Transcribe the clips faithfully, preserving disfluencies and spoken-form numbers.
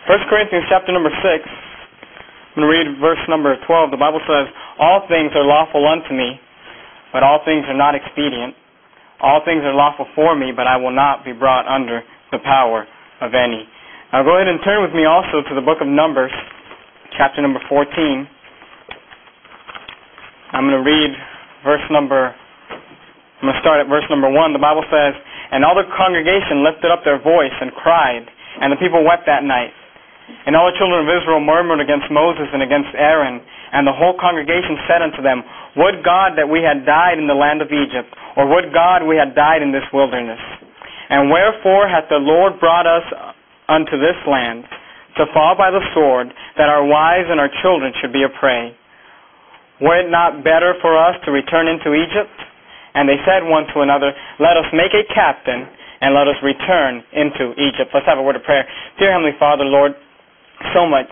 First Corinthians chapter number six. I'm going to read verse number twelve. The Bible says, "All things are lawful unto me, but all things are not expedient. All things are lawful for me, but I will not be brought under the power of any." Now go ahead and turn with me also to the book of Numbers, chapter number fourteen. I'm going to read verse number, I'm going to start at verse number one. The Bible says, "And all the congregation lifted up their voice and cried, and the people wept that night. And all the children of Israel murmured against Moses and against Aaron. And the whole congregation said unto them, Would God that we had died in the land of Egypt, or would God we had died in this wilderness? And wherefore hath the Lord brought us unto this land, to fall by the sword, that our wives and our children should be a prey? Were it not better for us to return into Egypt? And they said one to another, Let us make a captain, and let us return into Egypt." Let's have a word of prayer. Dear Heavenly Father, Lord, so much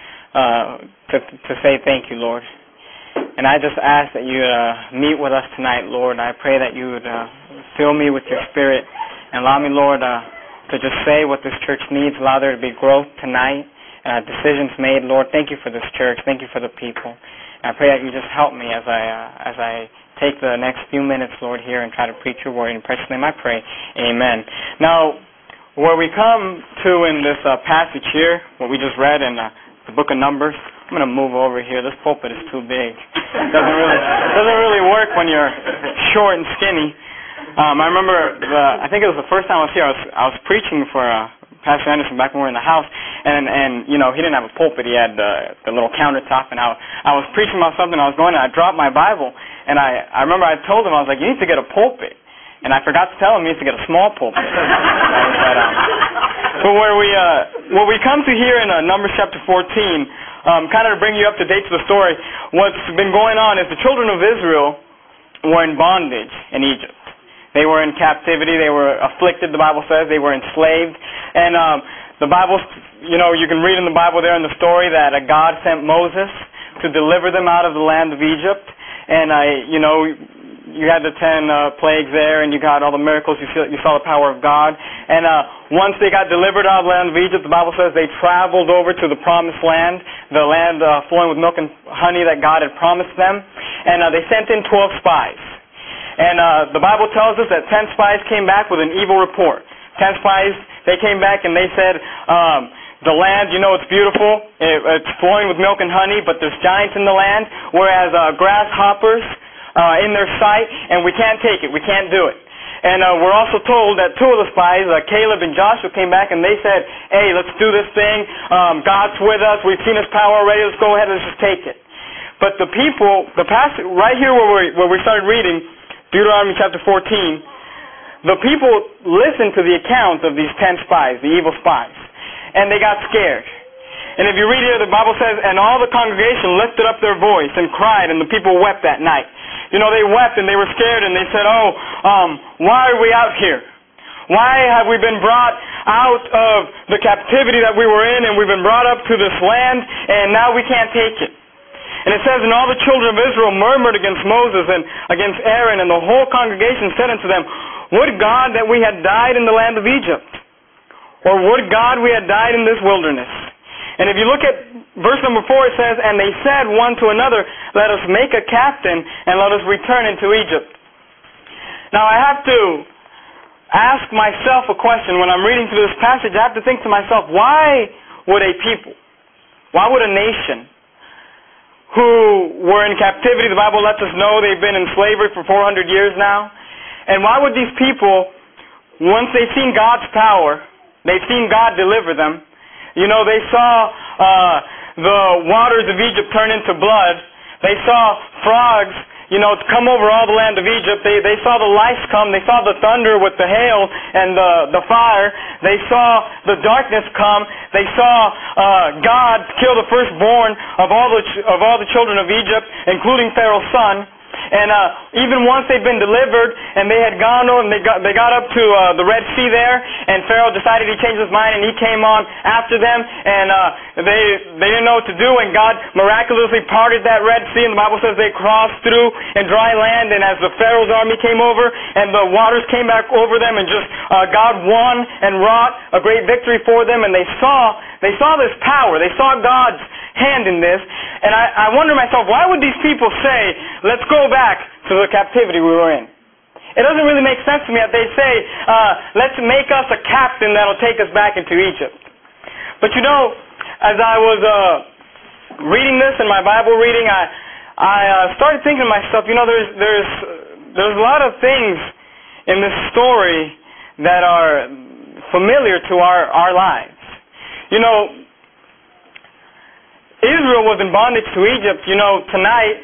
uh, to, to say thank you, Lord. And I just ask that you uh, meet with us tonight, Lord. I pray that you would uh, fill me with your Spirit and allow me, Lord, uh, to just say what this church needs. Allow there to be growth tonight, uh, decisions made. Lord, thank you for this church. Thank you for the people. And I pray that you just help me as I uh, as I take the next few minutes, Lord, here and try to preach your word. In precious name I pray. Amen. Now, where we come to in this uh, passage here, what we just read in uh, the book of Numbers, I'm going to move over here. This pulpit is too big. It doesn't really, it doesn't really work when you're short and skinny. Um, I remember, the, I think it was the first time I was here, I was, I was preaching for uh, Pastor Anderson back when we were in the house, and, and you know, he didn't have a pulpit. He had uh, the little countertop, and I, I was preaching about something. I was going, and I dropped my Bible, and I, I remember I told him, I was like, you need to get a pulpit. And I forgot to tell him he needs to get a small pulpit. but, um, but where we uh, what we come to here in uh, Numbers chapter fourteen, um, kind of to bring you up to date to the story, what's been going on is the children of Israel were in bondage in Egypt. They were in captivity. They were afflicted, the Bible says. They were enslaved. And um, the Bible, you know, you can read in the Bible there in the story that uh, God sent Moses to deliver them out of the land of Egypt. And, I, you know, you had the ten uh, plagues there, and you got all the miracles. You, see, you saw the power of God. And uh, once they got delivered out of the land of Egypt, the Bible says they traveled over to the promised land, the land uh, flowing with milk and honey that God had promised them. And uh, they sent in twelve spies. And uh, the Bible tells us that ten spies came back with an evil report. Ten spies, they came back and they said, um, the land, you know, it's beautiful. It, it's flowing with milk and honey, but there's giants in the land, whereas uh, grasshoppers Uh, in their sight, and we can't take it. We can't do it. And uh, we're also told that two of the spies, uh, Caleb and Joshua, came back and they said, hey, let's do this thing. Um, God's with us. We've seen His power already. Let's go ahead and let's just take it. But the people, the passage, right here where we, where we started reading, Deuteronomy chapter fourteen, the people listened to the account of these ten spies, the evil spies, and they got scared. And if you read here, the Bible says, and all the congregation lifted up their voice and cried, and the people wept that night. You know, they wept and they were scared, and they said, oh, um, why are we out here? Why have we been brought out of the captivity that we were in, and we've been brought up to this land, and now we can't take it? And it says, and all the children of Israel murmured against Moses and against Aaron, and the whole congregation said unto them, Would God that we had died in the land of Egypt, or would God we had died in this wilderness? And if you look at verse number four, it says, and they said one to another, Let us make a captain, and let us return into Egypt. Now I have to ask myself a question when I'm reading through this passage. I have to think to myself, why would a people, why would a nation who were in captivity, the Bible lets us know they've been in slavery for four hundred years now, and why would these people, once they've seen God's power, they've seen God deliver them, you know, they saw uh, the waters of Egypt turn into blood. They saw frogs, you know, come over all the land of Egypt. They they saw the lice come. They saw the thunder with the hail and the, the fire. They saw the darkness come. They saw uh, God kill the firstborn of all the ch- of all the children of Egypt, including Pharaoh's son. And uh, even once they'd been delivered, and they had gone on, and they got they got up to uh, the Red Sea there, and Pharaoh decided he changed his mind, and he came on after them, and uh, they they didn't know what to do, and God miraculously parted that Red Sea, and the Bible says they crossed through in dry land, and as the Pharaoh's army came over, and the waters came back over them, and just uh, God won and wrought a great victory for them, and they saw they saw this power, they saw God's hand in this, and I, I wonder to myself, why would these people say, let's go back to the captivity we were in? It doesn't really make sense to me that they say, uh, let's make us a captain that'll take us back into Egypt. But you know, as I was uh, reading this in my Bible reading, I I uh, started thinking to myself, you know, there's there's there's a lot of things in this story that are familiar to our, our lives. You know, Israel was in bondage to Egypt. You know, tonight,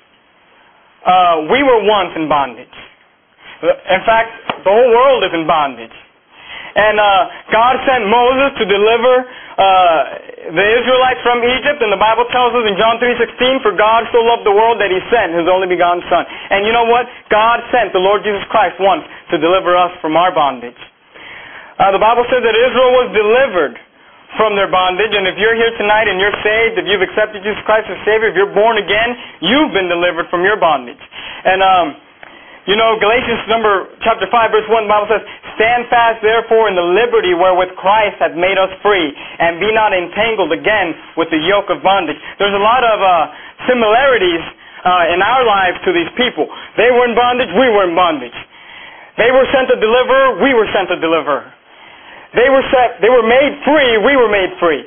uh, we were once in bondage. In fact, the whole world is in bondage. And uh, God sent Moses to deliver uh, the Israelites from Egypt, and the Bible tells us in John three sixteen, for God so loved the world that He sent His only begotten Son. And you know what? God sent the Lord Jesus Christ once to deliver us from our bondage. Uh, the Bible says that Israel was delivered from their bondage, and if you're here tonight and you're saved, if you've accepted Jesus Christ as Savior, if you're born again, you've been delivered from your bondage. And um, you know, Galatians number chapter five verse one, the Bible says, stand fast therefore in the liberty wherewith Christ hath made us free, and be not entangled again with the yoke of bondage. There's a lot of uh, similarities uh, in our lives to these people. They were in bondage, we were in bondage. They were sent to deliver, we were sent to deliver. They were set, they were made free, we were made free.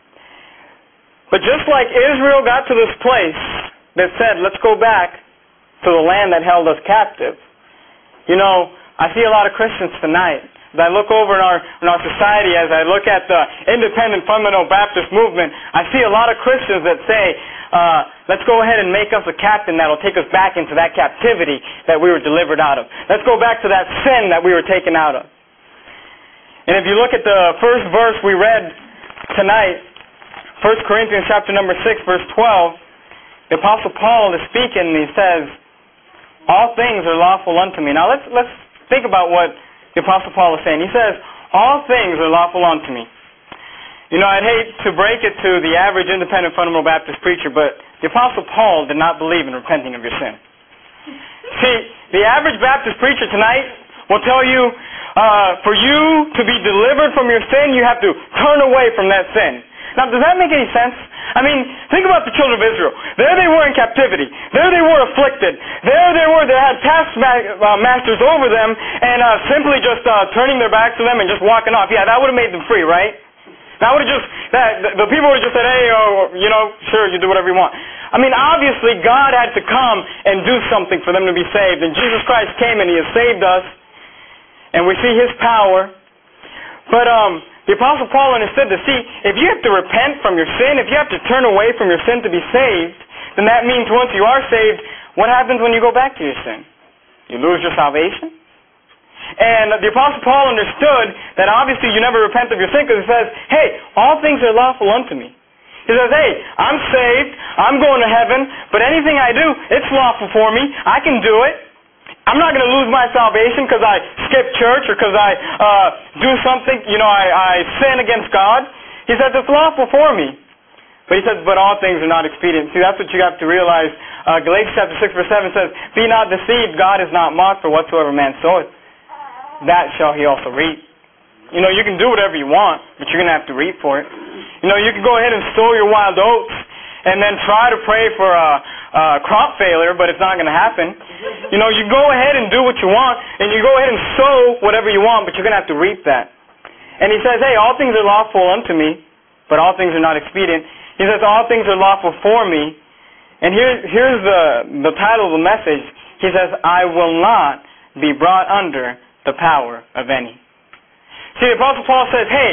But just like Israel got to this place that said, let's go back to the land that held us captive. You know, I see a lot of Christians tonight. As I look over in our in our society, as I look at the independent fundamental Baptist movement, I see a lot of Christians that say, uh, let's go ahead and make us a captain that'll take us back into that captivity that we were delivered out of. Let's go back to that sin that we were taken out of. And if you look at the first verse we read tonight, First Corinthians chapter number six, verse twelve, the Apostle Paul is speaking, and he says, all things are lawful unto me. Now let's let's think about what the Apostle Paul is saying. He says, all things are lawful unto me. You know, I'd hate to break it to the average independent fundamental Baptist preacher, but the Apostle Paul did not believe in repenting of your sin. See, the average Baptist preacher tonight will tell you, Uh, for you to be delivered from your sin, you have to turn away from that sin. Now, does that make any sense? I mean, think about the children of Israel. There they were in captivity. There they were afflicted. There they were, they had taskmasters over them, and uh, simply just uh, turning their backs to them and just walking off. Yeah, that would have made them free, right? That would have just, that, the people would have just said, hey, oh, you know, sure, you do whatever you want. I mean, obviously, God had to come and do something for them to be saved, and Jesus Christ came and He has saved us. And we see His power. But um, the Apostle Paul understood that, see, if you have to repent from your sin, if you have to turn away from your sin to be saved, then that means once you are saved, what happens when you go back to your sin? You lose your salvation? And the Apostle Paul understood that obviously you never repent of your sin, because he says, hey, all things are lawful unto me. He says, hey, I'm saved, I'm going to heaven, but anything I do, it's lawful for me. I can do it. I'm not going to lose my salvation because I skip church or because I uh, do something, you know, I, I sin against God. He says it's lawful for me. But he says, but all things are not expedient. See, that's what you have to realize. Uh, Galatians chapter six verse seven says, be not deceived, God is not mocked, for whatsoever man soweth, that shall he also reap. You know, you can do whatever you want, but you're going to have to reap for it. You know, you can go ahead and sow your wild oats and then try to pray for a, a crop failure, but it's not going to happen. You know, you go ahead and do what you want, and you go ahead and sow whatever you want, but you're going to have to reap that. And he says, hey, all things are lawful unto me, but all things are not expedient. He says, all things are lawful for me. And here, here's the, the title of the message. He says, I will not be brought under the power of any. See, the Apostle Paul says, hey,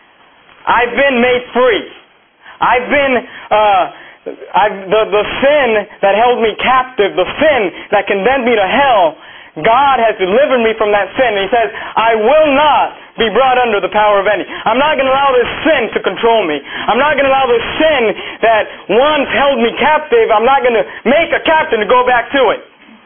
I've been made free. I've been, uh, I've, the, the sin that held me captive, the sin that condemned me to hell, God has delivered me from that sin. And he says, I will not be brought under the power of any. I'm not going to allow this sin to control me. I'm not going to allow this sin that once held me captive, I'm not going to make a captain to go back to it.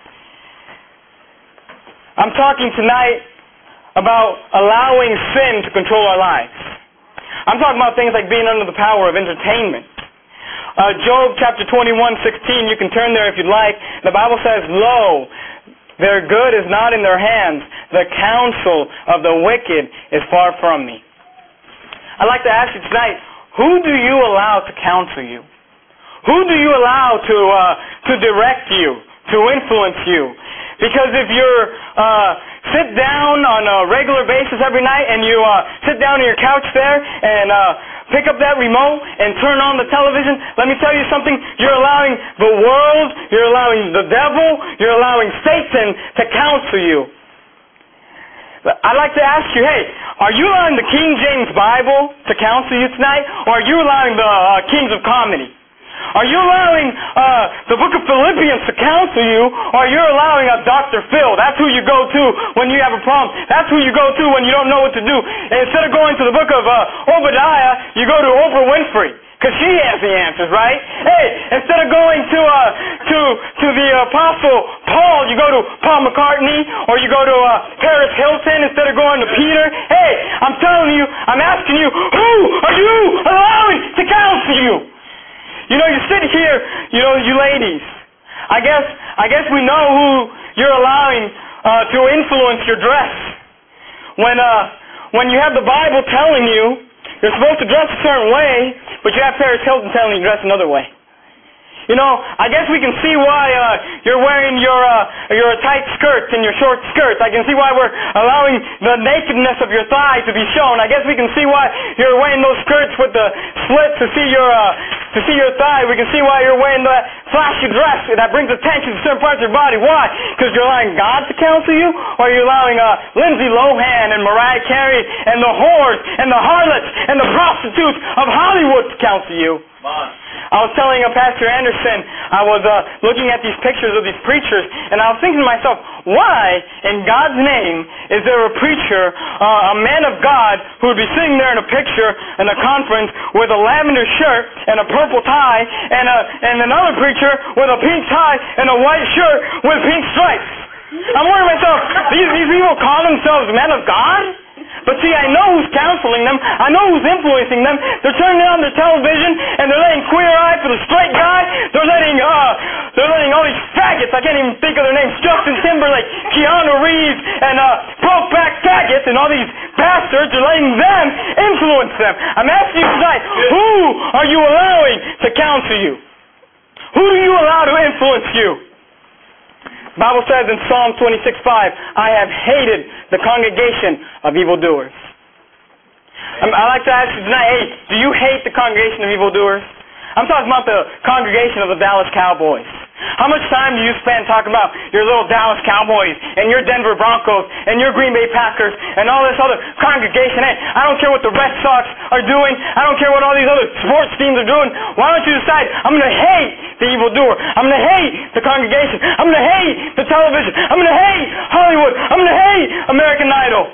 I'm talking tonight about allowing sin to control our lives. I'm talking about things like being under the power of entertainment. Uh, Job chapter twenty-one, sixteen, you can turn there if you'd like. The Bible says, "Lo, their good is not in their hands. The counsel of the wicked is far from me." I'd like to ask you tonight, who do you allow to counsel you? Who do you allow to uh, to direct you, to influence you? Because if you're uh, sit down on a regular basis every night and you uh, sit down on your couch there and uh, pick up that remote and turn on the television, let me tell you something, you're allowing the world, you're allowing the devil, you're allowing Satan to counsel you. I'd like to ask you, hey, are you allowing the King James Bible to counsel you tonight, or are you allowing the uh, Kings of Comedy? Are you allowing uh, the book of Philippians to counsel you, or you're allowing a Doctor Phil? That's who you go to when you have a problem. That's who you go to when you don't know what to do. And instead of going to the book of uh, Obadiah, you go to Oprah Winfrey, because she has the answers, right? Hey, instead of going to uh, to to the Apostle Paul, you go to Paul McCartney, or you go to uh, Paris Hilton instead of going to Peter. Hey, I'm telling you, I'm asking you, who are you allowing to counsel you? You know, you sit here, you know, you ladies, I guess I guess we know who you're allowing uh, to influence your dress. When uh, when you have the Bible telling you you're supposed to dress a certain way, but you have Paris Hilton telling you to dress another way. You know, I guess we can see why uh, you're wearing your uh, your tight skirts and your short skirts. I can see why we're allowing the nakedness of your thigh to be shown. I guess we can see why you're wearing those skirts with the slits to see your uh, to see your thigh. We can see why you're wearing that flashy dress that brings attention to certain parts of your body. Why? Because you're allowing God to counsel you, or you're allowing uh, Lindsay Lohan and Mariah Carey and the whores and the harlots and the prostitutes of Hollywood to counsel you. I was telling uh, Pastor Anderson, I was uh, looking at these pictures of these preachers, and I was thinking to myself, why in God's name is there a preacher, uh, a man of God, who would be sitting there in a picture in a conference with a lavender shirt and a purple tie, and, a, and another preacher with a pink tie and a white shirt with pink stripes? I'm wondering to myself, these, these people call themselves men of God? But see, I know who's counseling them. I know who's influencing them. They're turning on their television and they're letting Queer Eye for the Straight Guy. They're letting uh, they're letting all these faggots. I can't even think of their names. Justin Timberlake, Keanu Reeves, and uh, Brokeback Faggots, and all these bastards are letting them influence them. I'm asking you tonight, who are you allowing to counsel you? Who do you allow to influence you? The Bible says in Psalm twenty-six five, I have hated the congregation of evildoers. I'd like to ask you tonight, hey, do you hate the congregation of evildoers? I'm talking about the congregation of the Dallas Cowboys. How much time do you spend talking about your little Dallas Cowboys and your Denver Broncos and your Green Bay Packers and all this other congregation? Hey, I don't care what the Red Sox are doing. I don't care what all these other sports teams are doing. Why don't you decide, I'm going to hate the evildoer. I'm going to hate the congregation. I'm going to hate the television. I'm going to hate Hollywood. I'm going to hate American Idol.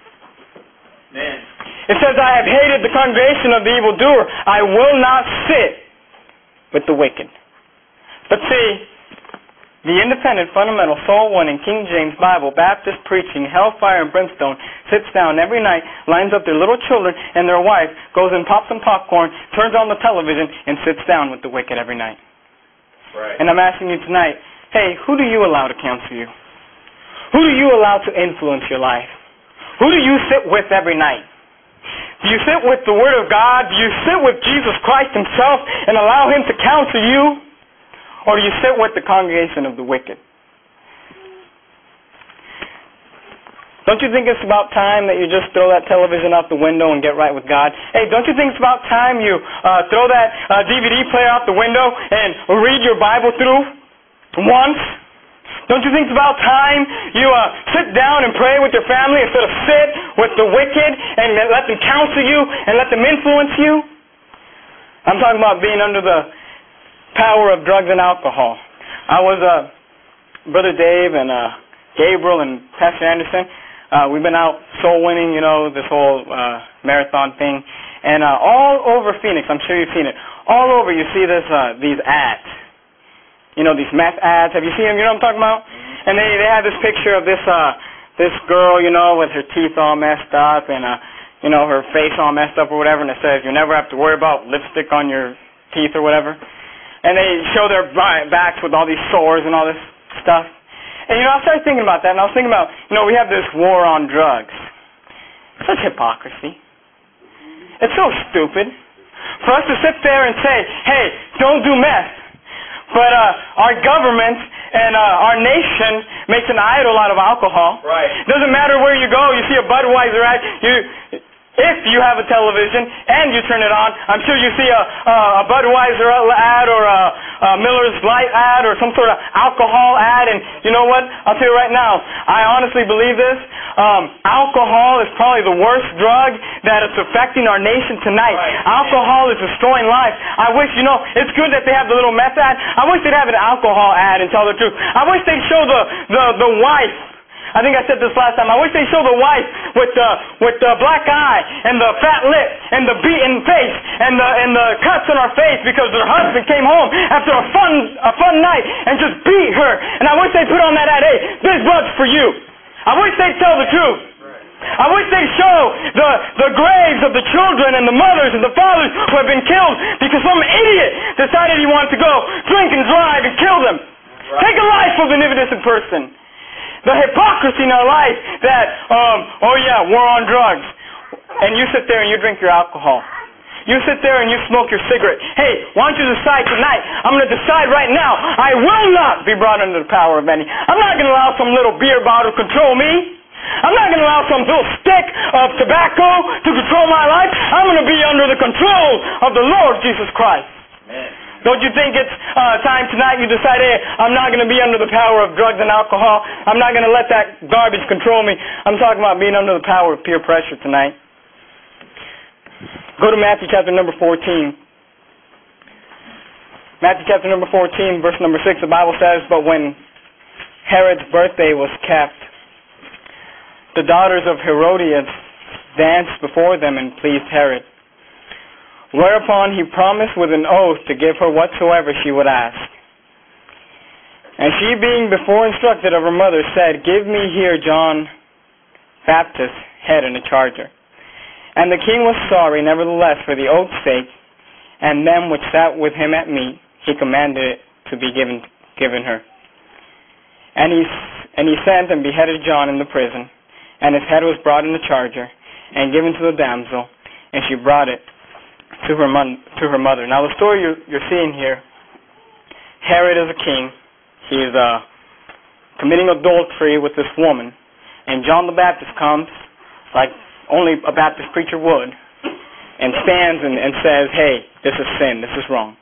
Man. It says, I have hated the congregation of the evildoer. I will not sit with the wicked. But see, the independent, fundamental, soul-winning, King James Bible, Baptist preaching, hellfire and brimstone, sits down every night, lines up their little children and their wife, goes and pops some popcorn, turns on the television, and sits down with the wicked every night. Right. And I'm asking you tonight, hey, who do you allow to counsel you? Who do you allow to influence your life? Who do you sit with every night? Do you sit with the Word of God? Do you sit with Jesus Christ Himself and allow Him to counsel you? Or do you sit with the congregation of the wicked? Don't you think it's about time that you just throw that television out the window and get right with God? Hey, don't you think it's about time you uh, throw that uh, D V D player out the window and read your Bible through once? Don't you think it's about time you uh, sit down and pray with your family instead of sit with the wicked and let them counsel you and let them influence you? I'm talking about being under the power of drugs and alcohol. I was uh, Brother Dave and uh, Gabriel and Pastor Anderson. Uh, we've been out soul winning, you know, this whole uh, marathon thing, and uh, all over Phoenix. I'm sure you've seen it. All over, you see this uh, these ads. You know, these meth ads. Have you seen them? You know what I'm talking about? And they they have this picture of this uh, this girl, you know, with her teeth all messed up and, uh, you know, her face all messed up or whatever, and it says you never have to worry about lipstick on your teeth or whatever. And they show their backs with all these sores and all this stuff. And, you know, I started thinking about that, and I was thinking about, you know, we have this war on drugs. Such hypocrisy. It's so stupid for us to sit there and say, hey, don't do meth. But uh, our government and uh, our nation makes an idol out of alcohol. Right. Doesn't matter where you go, you see a Budweiser ad, you... If you have a television and you turn it on, I'm sure you see a, a, a Budweiser ad or a, a Miller's Light ad or some sort of alcohol ad. And you know what? I'll tell you right now, I honestly believe this. Um, alcohol is probably the worst drug that is affecting our nation tonight. Right. Alcohol is destroying life. I wish, you know, it's good that they have the little meth ad. I wish they'd have an alcohol ad and tell the truth. I wish they'd show the, the, the wife. I think I said this last time. I wish they show the wife with the with the black eye and the fat lip and the beaten face and the and the cuts on her face because her husband came home after a fun a fun night and just beat her. And I wish they put on that ad, hey, this blood's for you. I wish they'd tell the truth. I wish they'd show the, the graves of the children and the mothers and the fathers who have been killed because some idiot decided he wanted to go drink and drive and kill them. Right. Take a life of an innocent person. The hypocrisy in our life that, um, oh yeah, we're on drugs. And you sit there and you drink your alcohol. You sit there and you smoke your cigarette. Hey, why don't you decide tonight? I'm going to decide right now. I will not be brought under the power of any. I'm not going to allow some little beer bottle to control me. I'm not going to allow some little stick of tobacco to control my life. I'm going to be under the control of the Lord Jesus Christ. Amen. Don't you think it's uh, time tonight you decide, hey, I'm not going to be under the power of drugs and alcohol. I'm not going to let that garbage control me. I'm talking about being under the power of peer pressure tonight. Go to Matthew chapter number fourteen. Matthew chapter number fourteen, verse number six, the Bible says, but when Herod's birthday was kept, the daughters of Herodias danced before them and pleased Herod. Whereupon he promised with an oath to give her whatsoever she would ask. And she, being before instructed of her mother, said, give me here John Baptist's head in a charger. And the king was sorry, nevertheless, for the oath's sake, and them which sat with him at meat, he commanded it to be given given her. And he, and he sent and beheaded John in the prison, and his head was brought in a charger, and given to the damsel, and she brought it to her mon- to her mother. Now the story you're, you're seeing here, Herod is a king. He is uh, committing adultery with this woman, and John the Baptist comes, like only a Baptist preacher would, and stands and, and says, hey, this is sin, this is wrong.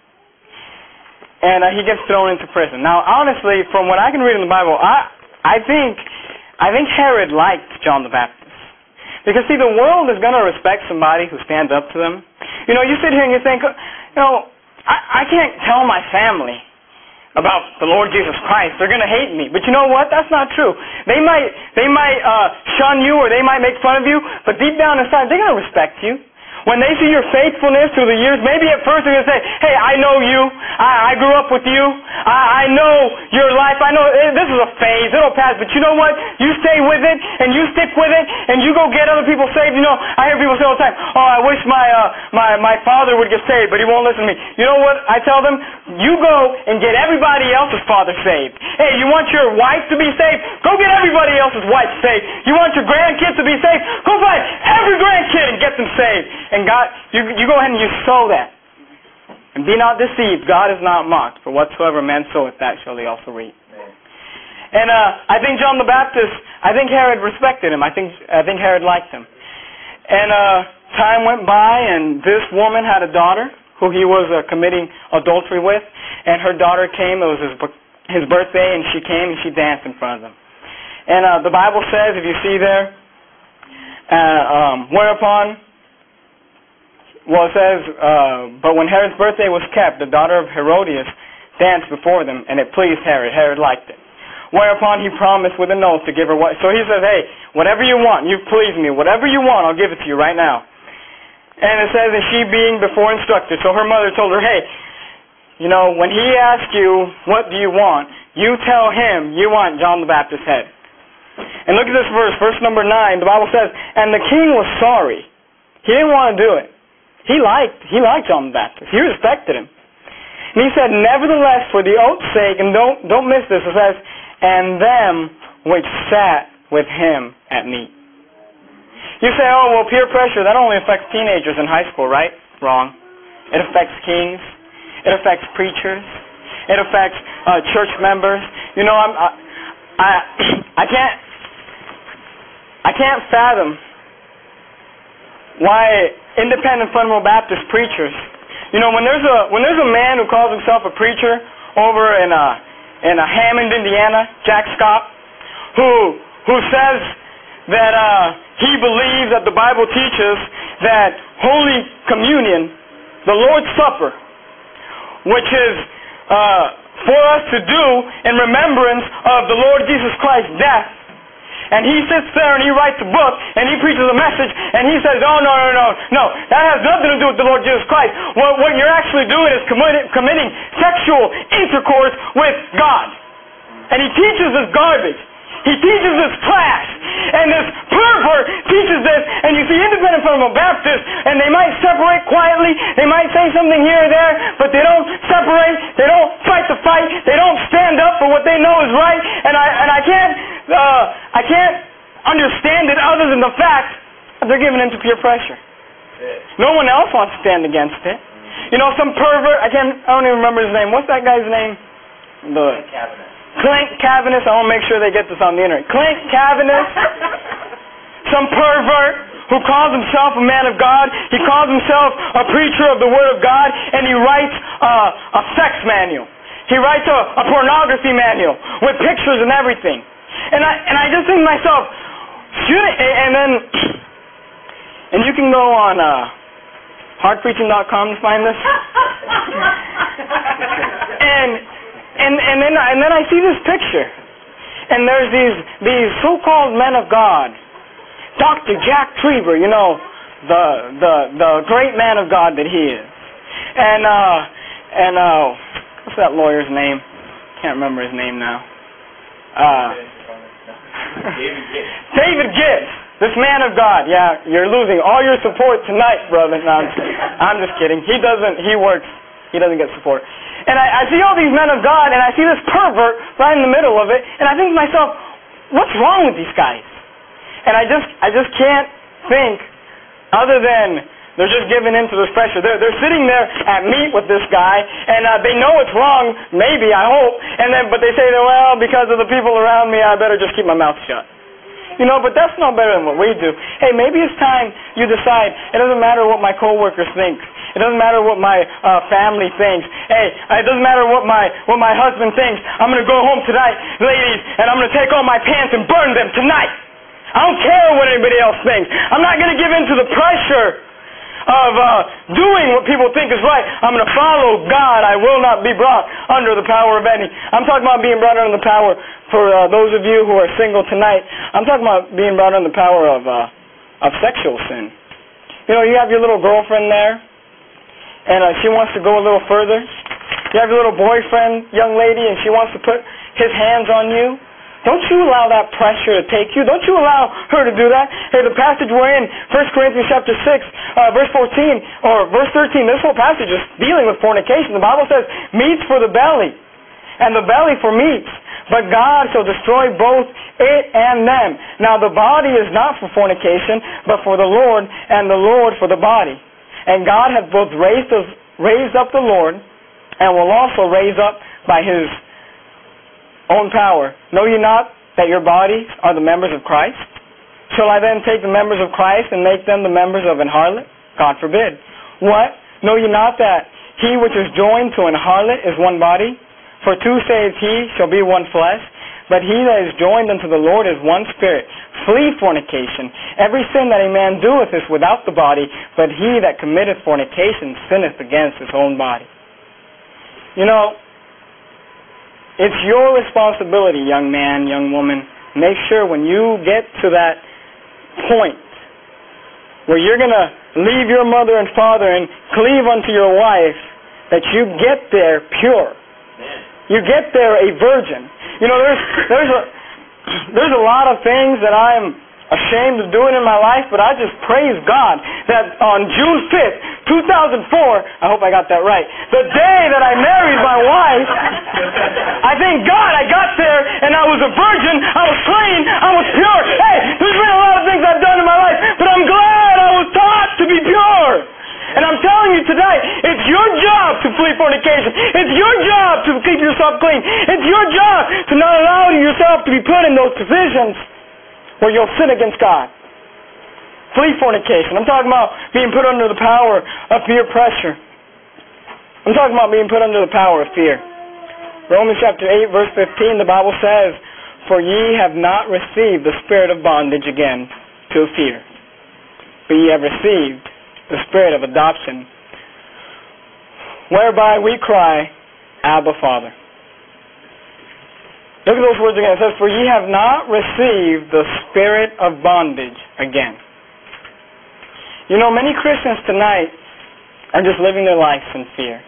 And uh, he gets thrown into prison. Now honestly, from what I can read in the Bible, I I think I think Herod liked John the Baptist. Because see, the world is going to respect somebody who stands up to them. You know, you sit here and you think, you know, I, I can't tell my family about the Lord Jesus Christ. They're going to hate me. But you know what? That's not true. They might they might uh, shun you or they might make fun of you, but deep down inside, they're going to respect you. When they see your faithfulness through the years, maybe at first they're going to say, hey, I know you. I, I grew up with you. I, I know your life. I know eh, this is a phase. It'll pass. But you know what? You stay with it, and you stick with it, and you go get other people saved. You know, I hear people say all the time, oh, I wish my, uh, my, my father would get saved, but he won't listen to me. You know what I tell them? You go and get everybody else's father saved. Hey, you want your wife to be saved? Go get everybody else's wife saved. You want your grandkids to be saved? Go find every grandkid and get them saved. And God, you, you go ahead and you sow that. And be not deceived. God is not mocked. For whatsoever man soweth, that shall he also reap. And uh, I think John the Baptist, I think Herod respected him. I think I think Herod liked him. And uh, time went by, and this woman had a daughter who he was uh, committing adultery with. And her daughter came. It was his, his birthday, and she came and she danced in front of them. And uh, the Bible says, if you see there, uh, um, whereupon... Well, it says, uh, but when Herod's birthday was kept, the daughter of Herodias danced before them, and it pleased Herod. Herod liked it. Whereupon he promised with an oath to give her what. So he says, hey, whatever you want, you've pleased me. Whatever you want, I'll give it to you right now. And it says, and she being before instructed. So her mother told her, hey, you know, when he asks you, what do you want, you tell him you want John the Baptist's head. And look at this verse, verse number nine. The Bible says, and the king was sorry. He didn't want to do it. He liked, he liked John the Baptist. He respected him. And he said, nevertheless, for the oath's sake, and don't, don't miss this, it says, and them which sat with him at meat. You say, oh, well, peer pressure, that only affects teenagers in high school, right? Wrong. It affects kings. It affects preachers. It affects uh, church members. You know, I'm, I, I, I can't, I can't fathom why independent fundamental Baptist preachers, you know, when there's a when there's a man who calls himself a preacher over in a in a Hammond, Indiana, Jack Scott, who who says that uh, he believes that the Bible teaches that Holy Communion, the Lord's Supper, which is uh, for us to do in remembrance of the Lord Jesus Christ's death. And he sits there and he writes a book and he preaches a message and he says, oh, no, no, no, no, that has nothing to do with the Lord Jesus Christ. What, what you're actually doing is committing, committing sexual intercourse with God. And he teaches this garbage. He teaches this trash. And this pervert teaches this, and you see independent fundamental Baptists, and they might separate quietly, they might say something here or there, but they don't separate, they don't fight the fight, they don't stand up for what they know is right, and I and I can't uh, I can't understand it other than the fact that they're giving in to peer pressure. No one else wants to stand against it. You know, some pervert, I can't, I don't even remember his name. What's that guy's name? The Clint Cavaness. I want to make sure they get this on the internet. Clint Cavaness, some pervert who calls himself a man of God. He calls himself a preacher of the Word of God, and he writes uh, a sex manual. He writes a, a pornography manual with pictures and everything. And I and I just think to myself, should it, and then, and you can go on uh, hard preaching dot com to find this. and. And and then and then I see this picture, and there's these these so-called men of God, Doctor Jack Trieber, you know, the the the great man of God that he is, and uh and uh what's that lawyer's name? Can't remember his name now. Uh, David Gibbs. David Gibbs, this man of God. Yeah, you're losing all your support tonight, brother. No, I'm, I'm just kidding. He doesn't. He works. He doesn't get support. And I, I see all these men of God, and I see this pervert right in the middle of it, and I think to myself, what's wrong with these guys? And I just I just can't think other than they're just giving in to this pressure. They're, they're sitting there at meet with this guy, and uh, they know it's wrong, maybe, I hope, and then but they say, well, because of the people around me, I better just keep my mouth shut. You know, but that's no better than what we do. Hey, maybe it's time you decide, it doesn't matter what my coworkers think. It doesn't matter what my uh, family thinks. Hey, it doesn't matter what my what my husband thinks. I'm going to go home tonight, ladies, and I'm going to take all my pants and burn them tonight. I don't care what anybody else thinks. I'm not going to give in to the pressure of uh, doing what people think is right. I'm going to follow God. I will not be brought under the power of any. I'm talking about being brought under the power for uh, those of you who are single tonight. I'm talking about being brought under the power of uh, of sexual sin. You know, you have your little girlfriend there, and uh, she wants to go a little further. You have your little boyfriend, young lady, and she wants to put his hands on you. Don't you allow that pressure to take you. Don't you allow her to do that. Hey, the passage we're in, First Corinthians chapter six, uh, verse fourteen, or verse thirteen, this whole passage is dealing with fornication. The Bible says, meats for the belly, and the belly for meats. But God shall destroy both it and them. Now the body is not for fornication, but for the Lord, and the Lord for the body. And God hath both raised, us, raised up the Lord, and will also raise up by His own power. Know ye not that your bodies are the members of Christ? Shall I then take the members of Christ and make them the members of an harlot? God forbid. What? Know ye not that he which is joined to an harlot is one body? For two saith he shall be one flesh. But he that is joined unto the Lord is one spirit. Flee fornication. Every sin that a man doeth is without the body, but he that committeth fornication sinneth against his own body. You know, it's your responsibility, young man, young woman. Make sure when you get to that point where you're going to leave your mother and father and cleave unto your wife, that you get there pure. You get there a virgin. You know, there's there's a there's a lot of things that I'm ashamed of doing in my life, but I just praise God that on June fifth, two thousand four, I hope I got that right, the day that I married my wife, I thank God I got there and I was a virgin, I was clean, I was pure. Hey, there's been a lot of things I've done in my life, but I'm glad I was taught to be pure. And I'm telling you today, it's your job to flee fornication. It's your job to keep yourself clean. It's your job to not allow yourself to be put in those positions where you'll sin against God. Flee fornication. I'm talking about being put under the power of peer pressure. I'm talking about being put under the power of fear. Romans chapter eight, verse fifteen, the Bible says, "For ye have not received the spirit of bondage again to fear, but ye have received the spirit of adoption, whereby we cry, Abba, Father." Look at those words again. It says, "For ye have not received the spirit of bondage again." You know, many Christians tonight are just living their lives in fear.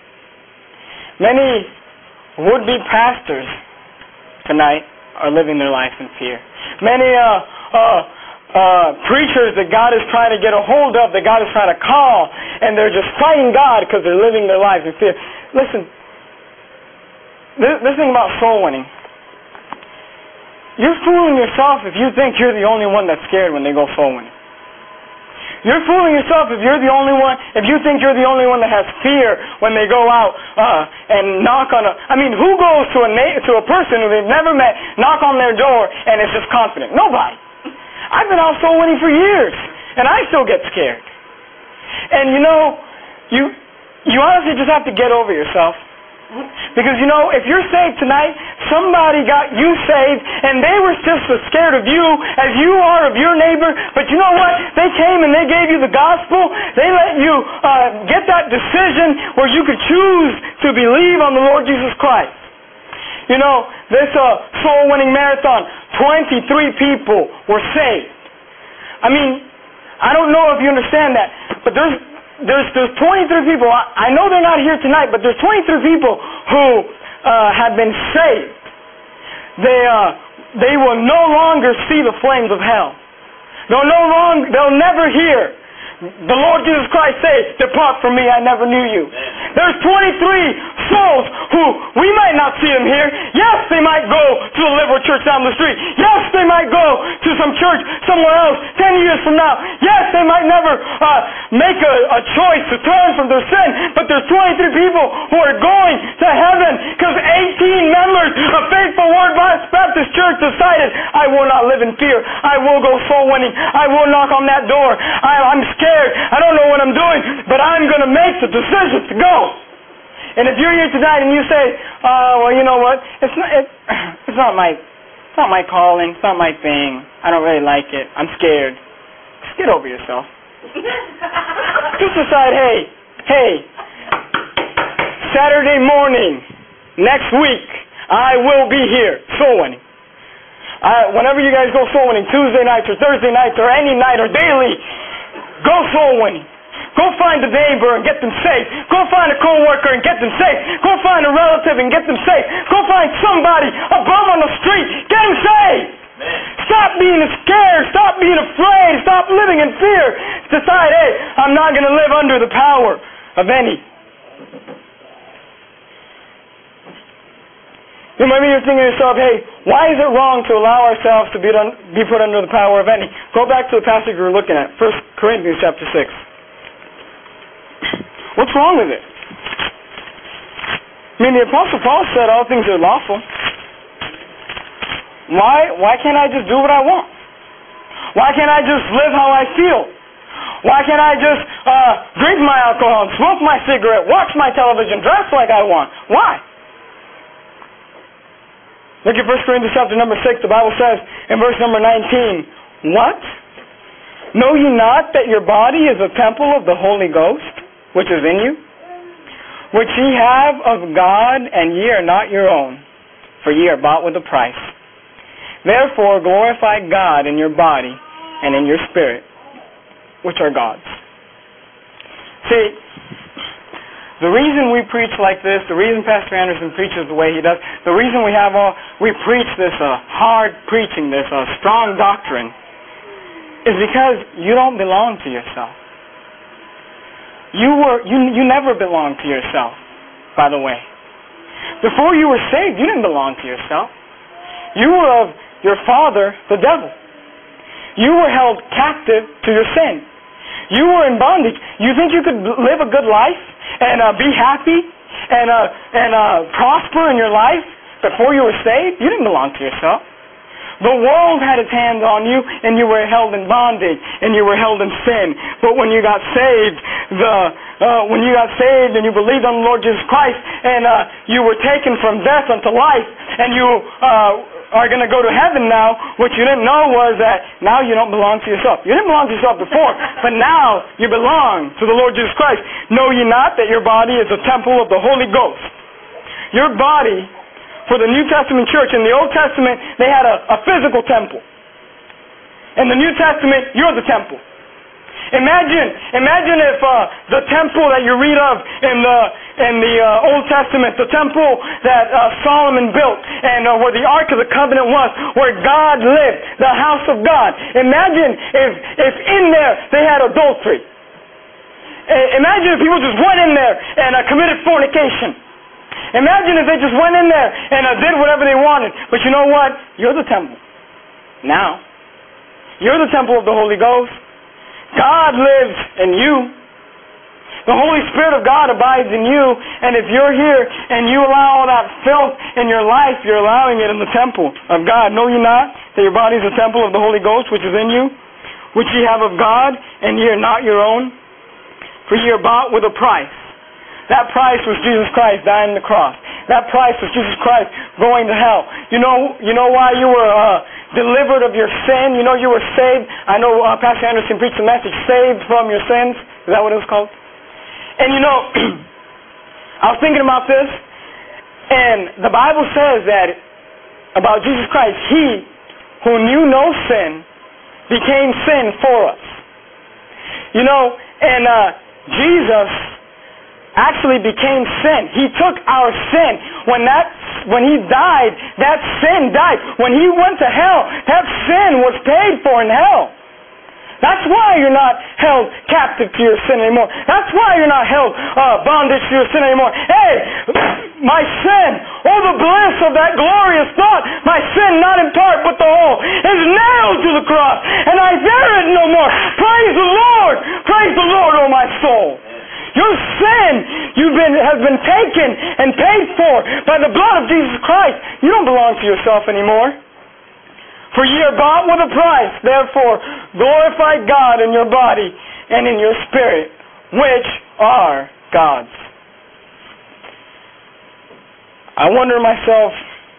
Many would-be pastors tonight are living their life in fear. Many uh, uh, uh, preachers that God is trying to get a hold of, that God is trying to call, and they're just fighting God because they're living their lives in fear. Listen, this, this thing about soul winning. You're fooling yourself if you think you're the only one that's scared when they go soul winning. You're fooling yourself if you're the only one, if you think you're the only one that has fear when they go out uh, and knock on a... I mean, who goes to a na- to a person who they've never met, knock on their door, and is just confident? Nobody. I've been out soul winning for years, and I still get scared. And you know, you you honestly just have to get over yourself. Because, you know, if you're saved tonight, somebody got you saved, and they were just as scared of you as you are of your neighbor. But you know what? They came and they gave you the gospel. They let you uh, get that decision where you could choose to believe on the Lord Jesus Christ. You know, this uh, soul-winning marathon, twenty-three people were saved. I mean, I don't know if you understand that, but there's... There's there's twenty-three people. I, I know they're not here tonight, but there's twenty-three people who uh, have been saved. They uh, they will no longer see the flames of hell. They'll no longer they'll never hear the Lord Jesus Christ say, "Depart from me, I never knew you." There's twenty-three souls who we might not see them here. Yes, they might go to the liberal church down the street. Yes, they might go to some church somewhere else ten years from now. Yes, they might never uh, make a, a choice to turn from their sin. But there's twenty-three people who are going to heaven because eighteen members of Faithful Word Baptist Church decided, "I will not live in fear. I will go soul winning. I will knock on that door. I, I'm scared. I don't know what I'm doing, but I'm going to make the decision to go." And if you're here tonight and you say, "Uh, well, you know what? It's not. It, it's not my. It's not my calling. It's not my thing. I don't really like it. I'm scared." Just get over yourself. Just decide, hey, hey, Saturday morning next week, I will be here soul winning. Uh, whenever you guys go soul winning, Tuesday nights or Thursday nights or any night or daily, go soul winning. Go find a neighbor and get them saved. Go find a co-worker and get them saved. Go find a relative and get them saved. Go find somebody, a bum on the street, get them saved. Man. Stop being scared. Stop being afraid. Stop living in fear. Decide, hey, I'm not going to live under the power of any. You might be thinking to yourself, hey, why is it wrong to allow ourselves to be, un- be put under the power of any? Go back to the passage we were looking at, First Corinthians chapter six. What's wrong with it? I mean, the Apostle Paul said all things are lawful. Why, why can't I just do what I want? Why can't I just live how I feel? Why can't I just uh, drink my alcohol, smoke my cigarette, watch my television, dress like I want? Why? Look at First Corinthians chapter number six. The Bible says in verse number nineteen, "What? Know ye not that your body is a temple of the Holy Ghost, which is in you, which ye have of God, and ye are not your own, for ye are bought with a price. Therefore glorify God in your body and in your spirit, which are God's." See, The reason we preach like this, the reason Pastor Anderson preaches the way he does, the reason we have all, we preach this uh, hard preaching, this uh, strong doctrine, is because you don't belong to yourself. You were, you, you never belonged to yourself, by the way. Before you were saved, you didn't belong to yourself. You were of your father, the devil. You were held captive to your sin. You were in bondage. You think you could live a good life and uh, be happy and uh, and uh, prosper in your life before you were saved? You didn't belong to yourself. The world had its hands on you, and you were held in bondage, and you were held in sin. But when you got saved, the uh, when you got saved and you believed on the Lord Jesus Christ, and uh, you were taken from death unto life, and you uh, are going to go to heaven now, what you didn't know was that now you don't belong to yourself. You didn't belong to yourself before, but now you belong to the Lord Jesus Christ. Know ye not that your body is a temple of the Holy Ghost? Your body, for the New Testament church, in the Old Testament, they had a, a physical temple. In the New Testament, you're the temple. Imagine, imagine if uh, the temple that you read of in the in the uh, Old Testament, the temple that uh, Solomon built, and uh, where the Ark of the Covenant was, where God lived, the house of God. Imagine if if in there they had adultery. Uh, imagine if people just went in there and uh, committed fornication. Imagine if they just went in there and uh, did whatever they wanted. But you know what? You're the temple. Now, you're the temple of the Holy Ghost. God lives in you. The Holy Spirit of God abides in you. And if you're here and you allow all that filth in your life, you're allowing it in the temple of God. Know ye not that your body is a temple of the Holy Ghost which is in you, which ye have of God, and ye are not your own? For ye are bought with a price. That price was Jesus Christ dying on the cross. That price was Jesus Christ going to hell. You know, you know why you were uh, delivered of your sin? You know you were saved? I know uh, Pastor Anderson preached a message, saved from your sins. Is that what it was called? And you know, I was thinking about this, and the Bible says that about Jesus Christ, He who knew no sin became sin for us. You know, and uh, Jesus actually became sin. He took our sin. When that, when He died, that sin died. When He went to hell, that sin was paid for in hell. That's why you're not held captive to your sin anymore. That's why you're not held uh, bondage to your sin anymore. Hey, my sin, oh the bliss of that glorious thought, my sin not in part but the whole, is nailed to the cross, and I bear it no more. Praise the Lord! Praise the Lord, oh my soul! Your sin you've been, has been taken and paid for by the blood of Jesus Christ. You don't belong to yourself anymore. For ye are bought with a price. Therefore, glorify God in your body and in your spirit, which are God's. I wonder myself,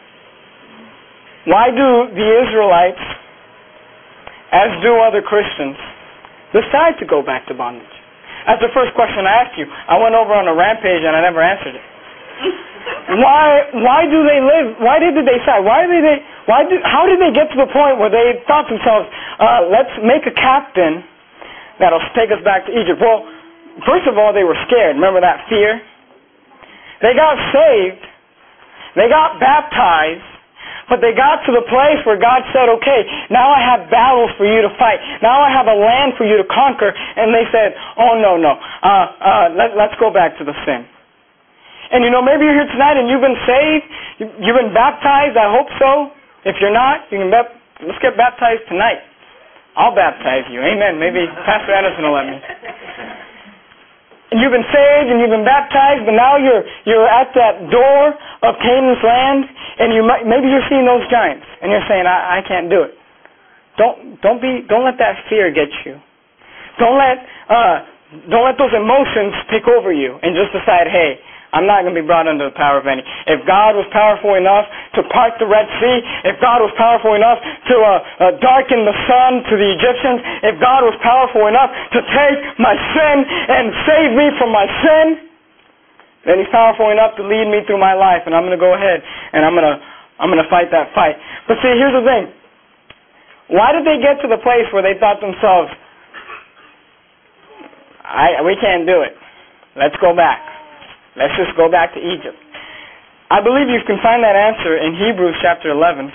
why do the Israelites, as do other Christians, decide to go back to bondage? That's the first question I asked you. I went over on a rampage and I never answered it. Why? Why do they live? Why did they decide? Why did they? Why did? How did they get to the point where they thought to themselves, uh, "Let's make a captain that'll take us back to Egypt"? Well, first of all, they were scared. Remember that fear? They got saved. They got baptized. But they got to the place where God said, okay, now I have battles for you to fight. Now I have a land for you to conquer. And they said, oh, no, no. Uh, uh, let, let's go back to the sin. And, you know, maybe you're here tonight and you've been saved. You've been baptized. I hope so. If you're not, you can bap- let's get baptized tonight. I'll baptize you. Amen. Maybe Pastor Anderson will let me. And you've been saved and you've been baptized, but now you're you're at that door of Canaan's land, and you might, maybe you're seeing those giants, and you're saying, I, I can't do it. Don't don't be don't let that fear get you. Don't let uh, don't let those emotions take over you, and just decide, hey, I'm not going to be brought under the power of any. If God was powerful enough to part the Red Sea, if God was powerful enough to uh, uh, darken the sun to the Egyptians, if God was powerful enough to take my sin and save me from my sin, then He's powerful enough to lead me through my life, and I'm going to go ahead and I'm going to I'm going to fight that fight. But see, here's the thing. Why did they get to the place where they thought themselves, I we can't do it. Let's go back. Let's just go back to Egypt. I believe you can find that answer in Hebrews chapter eleven.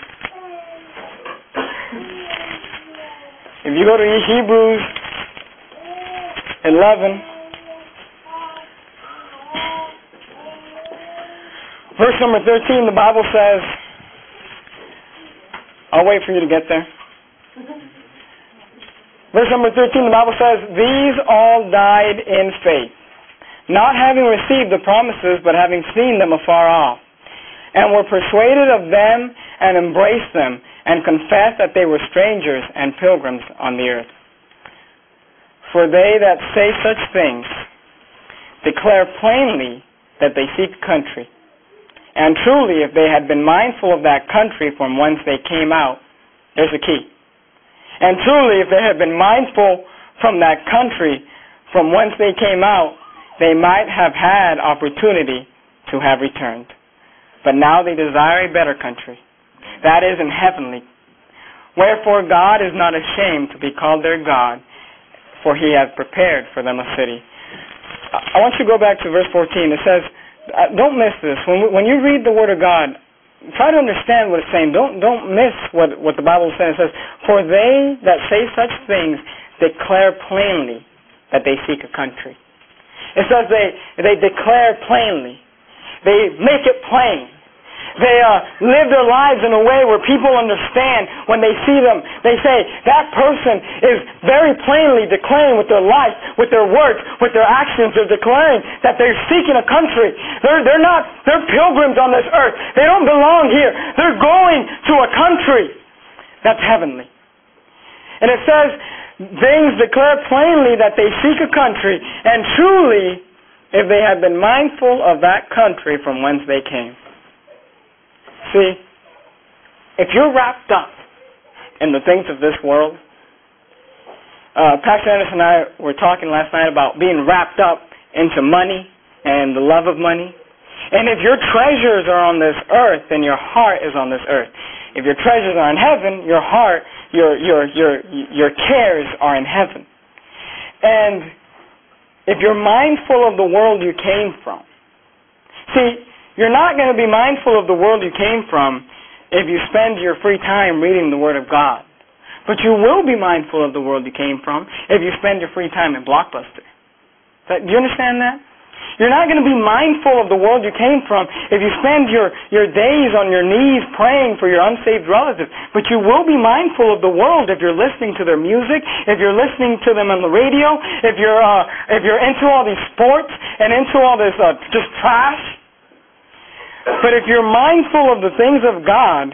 If you go to Hebrews eleven, verse number thirteen, the Bible says, I'll wait for you to get there. Verse number thirteen, the Bible says, these all died in faith, not having received the promises, but having seen them afar off, and were persuaded of them and embraced them, and confessed that they were strangers and pilgrims on the earth. For they that say such things declare plainly that they seek country. And truly, if they had been mindful of that country from whence they came out, there's a key. And truly, if they had been mindful from that country from whence they came out, they might have had opportunity to have returned. But now they desire a better country, that is in heavenly. Wherefore God is not ashamed to be called their God, for he hath prepared for them a city. I want you to go back to verse fourteen. It says, uh, don't miss this. When, when you read the Word of God, try to understand what it's saying. Don't, don't miss what, what the Bible says. It says, for they that say such things declare plainly that they seek a country. It says they, they declare plainly. They make it plain. They uh, live their lives in a way where people understand when they see them. They say, that person is very plainly declaring with their life, with their words, with their actions. They're declaring that they're seeking a country. They're, they're not, they're pilgrims on this earth. They don't belong here. They're going to a country that's heavenly. And it says, things declare plainly that they seek a country, and truly, if they had been mindful of that country from whence they came. See, if you're wrapped up in the things of this world, uh, Pastor Anderson and I were talking last night about being wrapped up into money and the love of money. And if your treasures are on this earth, then your heart is on this earth. If your treasures are in heaven, your heart, your your your your cares are in heaven. And if you're mindful of the world you came from, see, you're not going to be mindful of the world you came from if you spend your free time reading the Word of God. But you will be mindful of the world you came from if you spend your free time in Blockbuster. That, do you understand that? You're not going to be mindful of the world you came from if you spend your, your days on your knees praying for your unsaved relatives. But you will be mindful of the world if you're listening to their music, if you're listening to them on the radio, if you're, uh, if you're into all these sports and into all this uh, just trash. But if you're mindful of the things of God,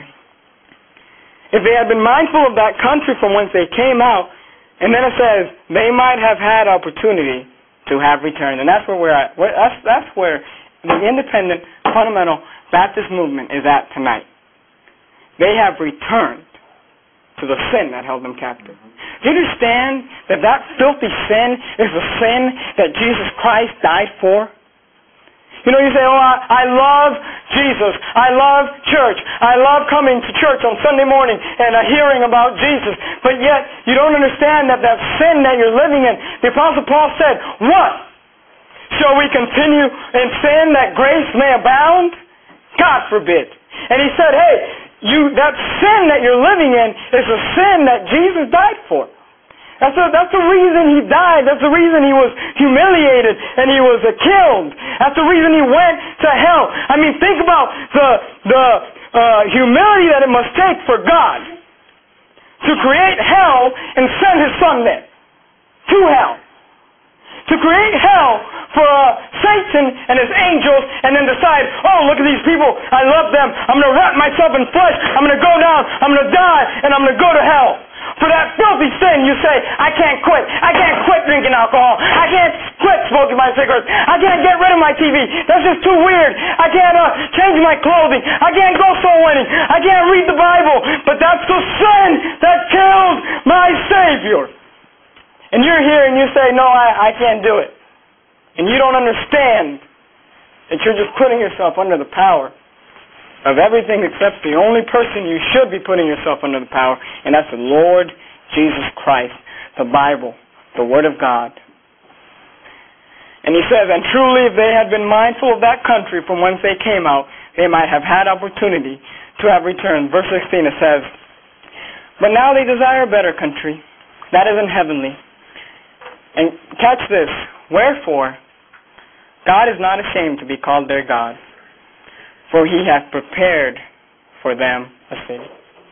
if they had been mindful of that country from whence they came out, and then it says, they might have had opportunity to have returned. And that's where we're at. That's, that's where the independent, fundamental Baptist movement is at tonight. They have returned to the sin that held them captive. Do you understand that that filthy sin is the sin that Jesus Christ died for? You know, you say, oh, I, I love Jesus. I love church. I love coming to church on Sunday morning and uh, hearing about Jesus. But yet, you don't understand that that sin that you're living in, the Apostle Paul said, what? Shall we continue in sin that grace may abound? God forbid. And he said, hey, you that sin that you're living in is a sin that Jesus died for. That's the, that's the reason he died. That's the reason he was humiliated and he was uh, killed. That's the reason he went to hell. I mean, think about the, the uh, humility that it must take for God to create hell and send his son there to hell. To create hell for uh, Satan and his angels and then decide, oh, look at these people. I love them. I'm going to wrap myself in flesh. I'm going to go down. I'm going to die and I'm going to go to hell. For that filthy sin, you say, I can't quit. I can't quit drinking alcohol. I can't quit smoking my cigarettes. I can't get rid of my T V. That's just too weird. I can't uh, change my clothing. I can't go soul winning. I can't read the Bible. But that's the sin that killed my Savior. And you're here and you say, no, I, I can't do it. And you don't understand that you're just putting yourself under the power of everything except the only person you should be putting yourself under the power, and that's the Lord Jesus Christ, the Bible, the Word of God. And he says, and truly if they had been mindful of that country from whence they came out, they might have had opportunity to have returned. Verse sixteen, it says, but now they desire a better country, that isn't heavenly. And catch this, wherefore, God is not ashamed to be called their God, for he hath prepared for them a city.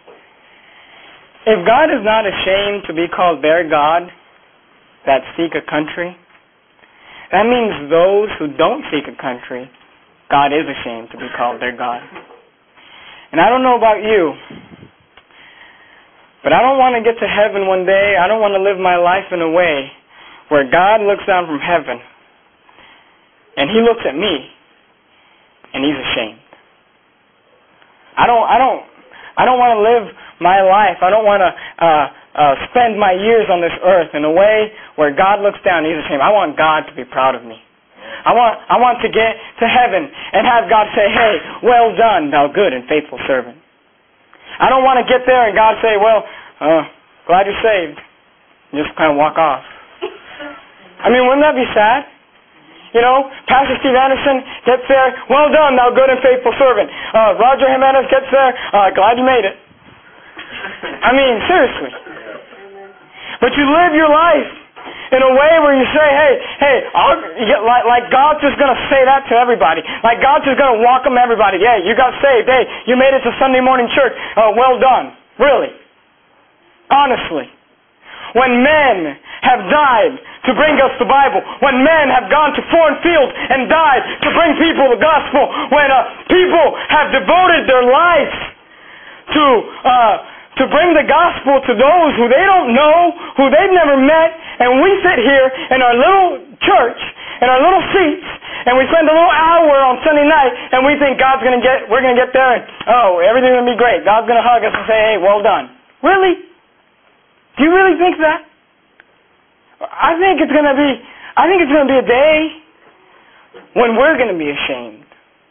If God is not ashamed to be called their God that seek a country, that means those who don't seek a country, God is ashamed to be called their God. And I don't know about you, but I don't want to get to heaven one day. I don't want to live my life in a way where God looks down from heaven and he looks at me and he's ashamed. I don't I don't I don't want to live my life. I don't want to uh, uh, spend my years on this earth in a way where God looks down and he's ashamed. I want God to be proud of me. I want I want to get to heaven and have God say, hey, well done, thou good and faithful servant. I don't want to get there and God say, well, uh, glad you're saved. And just kind of walk off. I mean, wouldn't that be sad? You know, Pastor Steve Anderson gets there, well done, thou good and faithful servant. Uh, Roger Jimenez gets there, uh, glad you made it. I mean, seriously. But you live your life in a way where you say, hey, hey, I'll, you get, like, like God's just going to say that to everybody. Like God's just going to welcome everybody. Hey, you got saved. Hey, you made it to Sunday morning church. Uh, well done. Really. Honestly. When men have died to bring us the Bible, when men have gone to foreign fields and died to bring people the gospel, when uh, people have devoted their life to uh, to bring the gospel to those who they don't know, who they've never met, and we sit here in our little church, in our little seats, and we spend a little hour on Sunday night, and we think God's going to get, we're going to get there, and oh, everything's going to be great. God's going to hug us and say, hey, well done. Really? Do you really think that? I think it's going to be, I think it's going to be a day when we're going to be ashamed.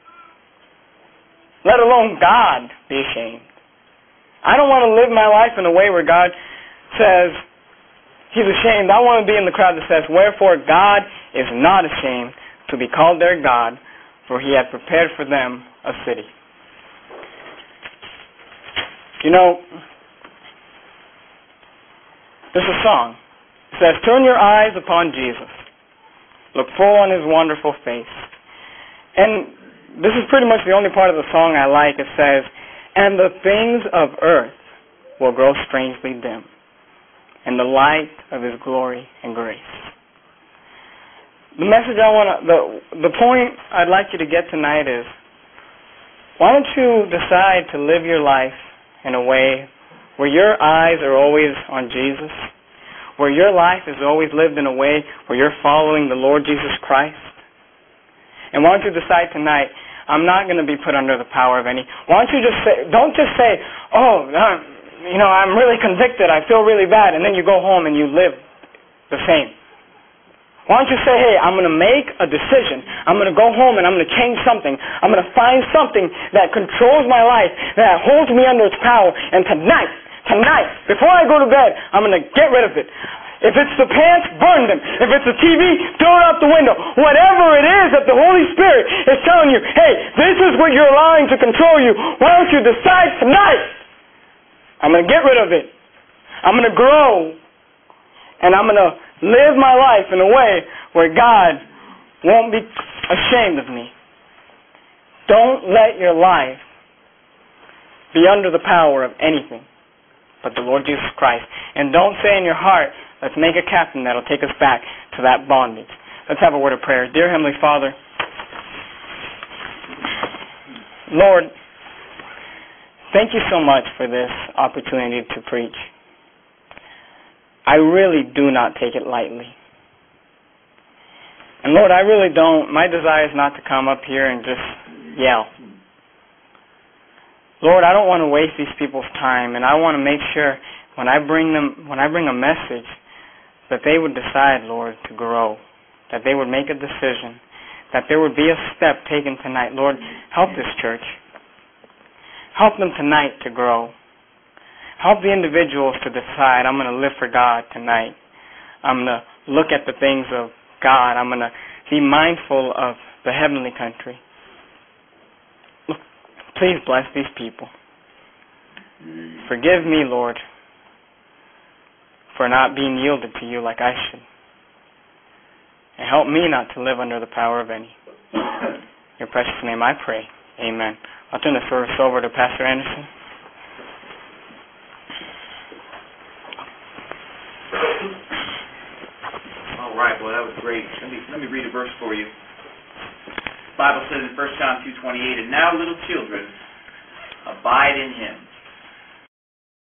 Let alone God be ashamed. I don't want to live my life in a way where God says he's ashamed. I want to be in the crowd that says, wherefore God is not ashamed to be called their God, for he hath prepared for them a city. You know, there's a song. It says, turn your eyes upon Jesus. Look full on his wonderful face. And this is pretty much the only part of the song I like. It says, and the things of earth will grow strangely dim in the light of his glory and grace. The message I want to, the, the point I'd like you to get tonight is, why don't you decide to live your life in a way where your eyes are always on Jesus, where your life is always lived in a way where you're following the Lord Jesus Christ? And why don't you decide tonight, I'm not going to be put under the power of any. Why don't you just say, don't just say, oh, uh, you know, I'm really convicted, I feel really bad, and then you go home and you live the same. Why don't you say, hey, I'm going to make a decision. I'm going to go home and I'm going to change something. I'm going to find something that controls my life, that holds me under its power, and tonight, tonight, before I go to bed, I'm going to get rid of it. If it's the pants, burn them. If it's the T V, throw it out the window. Whatever it is that the Holy Spirit is telling you, hey, this is what you're allowing to control you. Why don't you decide tonight? I'm going to get rid of it. I'm going to grow. And I'm going to live my life in a way where God won't be ashamed of me. Don't let your life be under the power of anything but the Lord Jesus Christ. And don't say in your heart, let's make a captain that'll take us back to that bondage. Let's have a word of prayer. Dear Heavenly Father, Lord, thank you so much for this opportunity to preach. I really do not take it lightly. And Lord, I really don't. My desire is not to come up here and just yell. Lord, I don't want to waste these people's time, and I want to make sure when I bring them, when I bring a message, that they would decide, Lord, to grow, that they would make a decision, that there would be a step taken tonight. Lord, help this church. Help them tonight to grow. Help the individuals to decide, I'm going to live for God tonight. I'm going to look at the things of God. I'm going to be mindful of the heavenly country. Look, please bless these people. Forgive me, Lord, for not being yielded to you like I should. And help me not to live under the power of any. In your precious name I pray. Amen. I'll turn the service over to Pastor Anderson. All right, well, that was great. Let me, let me read a verse for you. The Bible says in First John two twenty-eight, "And now, little children, abide in him,